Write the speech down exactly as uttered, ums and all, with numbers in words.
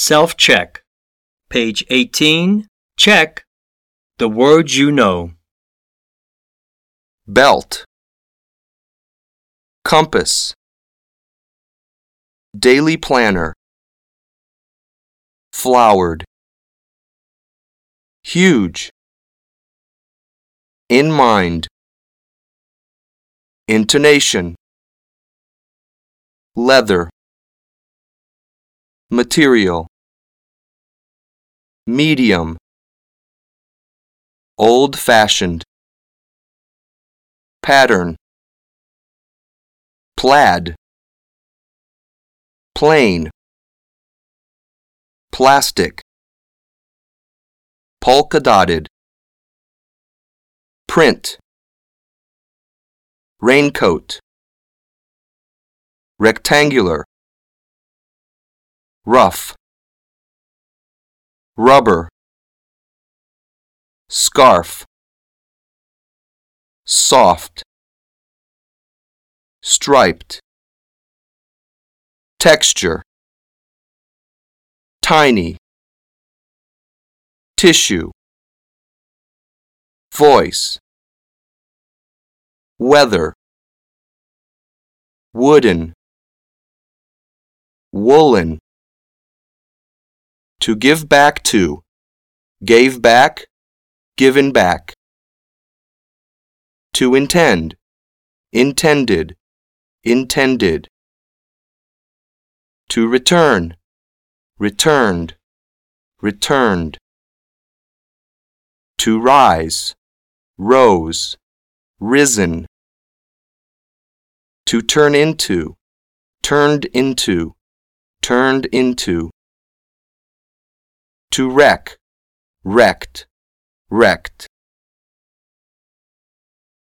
Self-check. Page eighteen. Check the words you know. Belt, compass, daily planner, flowered, huge, in mind, intonation, leather, material, medium, old-fashioned, pattern, plaid, plain, plastic, polka-dotted, print, raincoat, rectangular, rough, rubber, scarf, soft, striped, texture, tiny, tissue, voice, weather, wooden, woolen, to give back to, gave back, given back. To intend, intended, intended. To return, returned, returned. To rise, rose, risen. To turn into, turned into, turned into. To wreck, wrecked, wrecked.